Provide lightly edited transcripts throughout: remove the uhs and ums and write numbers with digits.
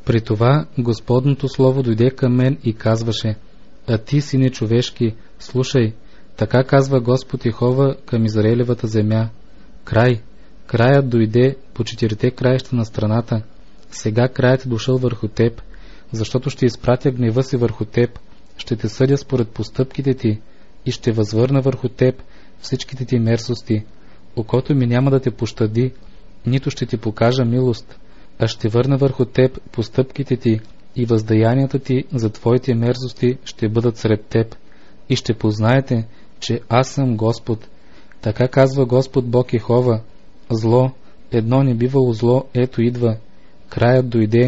При това Господното слово дойде към мен и казваше: а ти, сине човешки, слушай, така казва Господ Йехова към Израилевата земя. Краят дойде по 4 краища на страната. Сега краят е дошъл върху теб, защото ще изпратя гнева си върху теб, ще те съдя според постъпките ти и ще възвърна върху теб всичките ти мерзости. Окото ми няма да те пощади, нито ще ти покажа милост, а ще върна върху теб постъпките ти и въздаянията ти за твоите мерзости ще бъдат сред теб. И ще познаете, че аз съм Господ. Така казва Господ Бог Йехова. Зло, едно не бивало зло, ето идва. Краят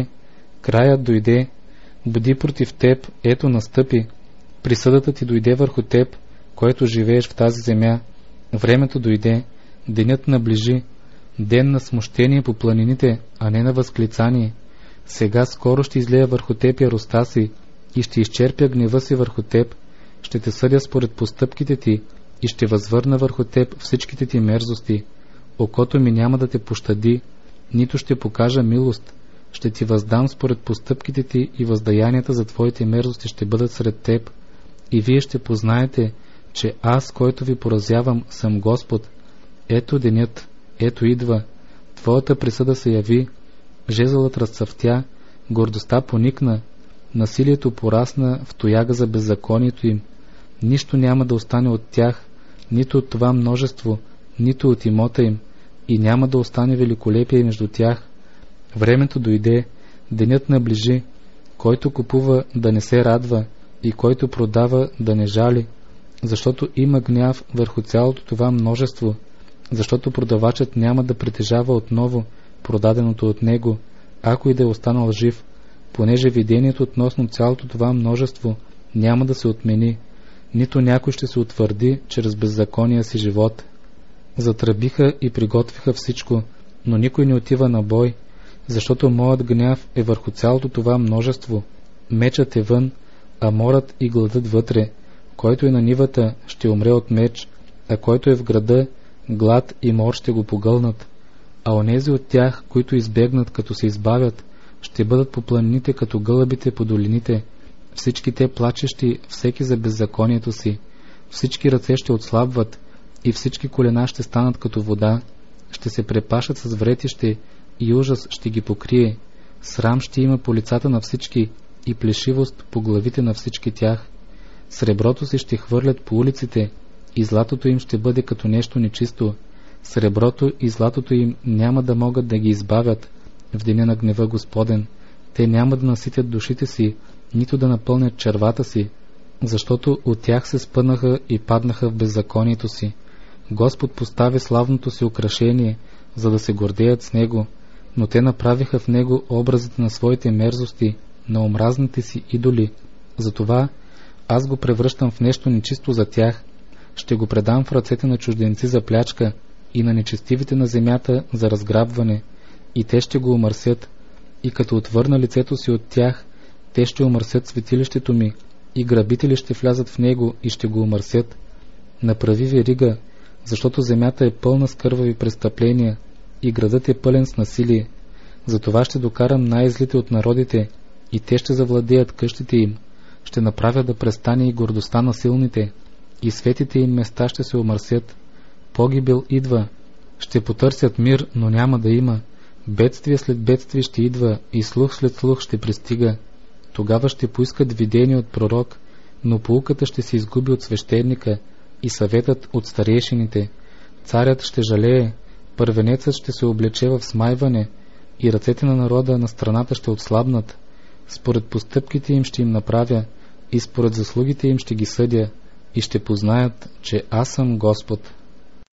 дойде. Бди против теб, ето настъпи. Присъдата ти дойде върху теб, който живееш в тази земя. Времето дойде, денят наближи, ден на смущение по планините, а не на възклицание. Сега скоро ще излея върху теб яростта си и ще изчерпя гнева си върху теб, ще те съдя според постъпките ти и ще възвърна върху теб всичките ти мерзости. Окото ми няма да те пощади, нито ще покажа милост, ще ти въздам според постъпките ти и въздаянията за твоите мерзости ще бъдат сред теб. И вие ще познаете, че аз, който ви поразявам, съм Господ. Ето денят, ето идва, твоята присъда се яви, жезълът разцъфтя, гордостта поникна, насилието порасна в тояга за беззаконието им. Нищо няма да остане от тях, нито от това множество, нито от имота им, и няма да остане великолепие между тях. Времето дойде, денят наближи, който купува да не се радва и който продава да не жали, защото има гняв върху цялото това множество, защото продавачът няма да притежава отново продаденото от него, ако и да е останал жив, понеже видението относно цялото това множество няма да се отмени, нито някой ще се утвърди чрез беззакония си живот. Затръбиха и приготвиха всичко, но никой не отива на бой, защото моят гняв е върху цялото това множество. Мечът е вън, а морът и гладът вътре. Който е на нивата, ще умре от меч, а който е в града, глад и мор ще го погълнат. А онези от тях, които избегнат, като се избавят, ще бъдат по планините като гълъбите по долините. Всички те плачещи, всеки за беззаконието си. Всички ръце ще отслабват и всички колена ще станат като вода. Ще се препашат с вретище и ужас ще ги покрие. Срам ще има по лицата на всички и плешивост по главите на всички тях. Среброто си ще хвърлят по улиците и златото им ще бъде като нещо нечисто. Среброто и златото им няма да могат да ги избавят в деня на гнева Господен. Те няма да наситят душите си, нито да напълнят червата си, защото от тях се спънаха и паднаха в беззаконието си. Господ постави славното си украшение, за да се гордеят с него, но те направиха в него образите на своите мерзости, на омразните си идоли. Затова аз го превръщам в нещо нечисто за тях. Ще го предам в ръцете на чужденци за плячка и на нечестивите на земята за разграбване, и те ще го омърсят. И като отвърна лицето си от тях, те ще омърсят светилището ми, и грабители ще влязат в него и ще го омърсят. Направи верига, защото земята е пълна с кървави престъпления и градът е пълен с насилие. Затова ще докарам най-злите от народите и те ще завладеят къщите им. Ще направя да престане и гордостта на силните, и светите им места ще се омърсят. Погибел идва. Ще потърсят мир, но няма да има. Бедствие след бедствие ще идва и слух след слух ще пристига. Тогава ще поискат видение от пророк, но поуката ще се изгуби от свещеника и съветът от старейшините. Царят ще жалее, първенецът ще се облече в смайване и ръцете на народа на страната ще отслабнат. Според постъпките им ще им направя и според заслугите им ще ги съдя и ще познаят, че аз съм Господ.